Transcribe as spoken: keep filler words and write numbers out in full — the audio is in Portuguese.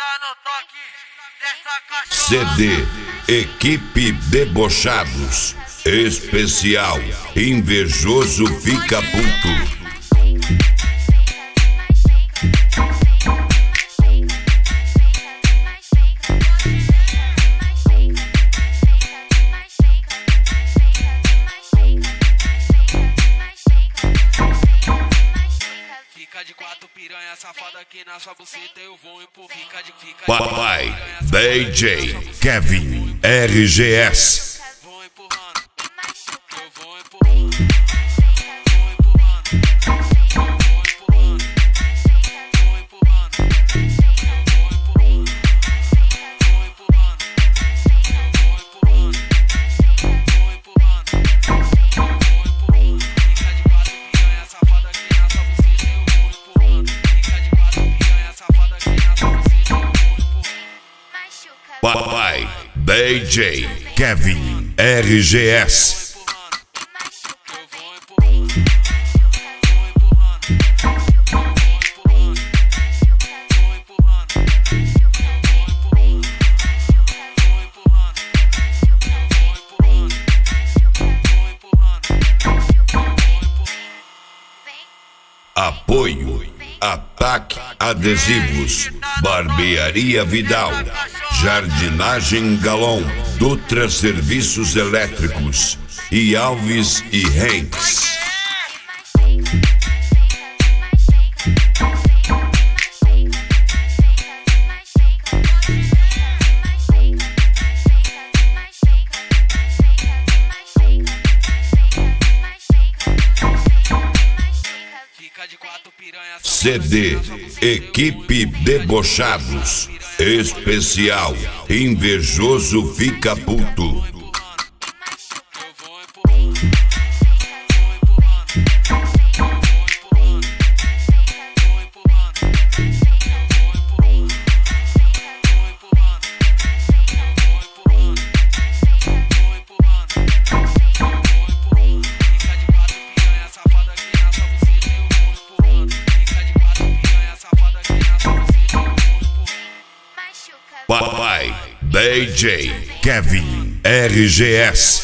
Tá no toque dessa cachorra. C D Equipe Debochados. Especial Invejoso Fica Puto. Fica de quatro piranha safada aqui na sua buceta, eu vou empurrar. Fica de fica de Papai D J Kevin R G S. Vou empurrando, eu vou empurrando, vou empurrando, eu vou empurrando, vou empurrando, eu vou empurrando, vou empurrando, eu vou empurrando, vou empurrando, eu vou empurrando. Fica de quatro piranha safada aqui na sua buceta, eu vou empurrando. Fica de quatro piranha safada aqui na sua buceta, eu vou empurrando. Papai D J Kevin R G S. Apoio Ataque Adesivos, Barbearia Vidal, Jardinagem Galon, Dutra Serviços Elétricos e Alves e Hanks. C D Equipe Debochados. Especial Invejoso Fica Puto. Papai D J Kevin R G S.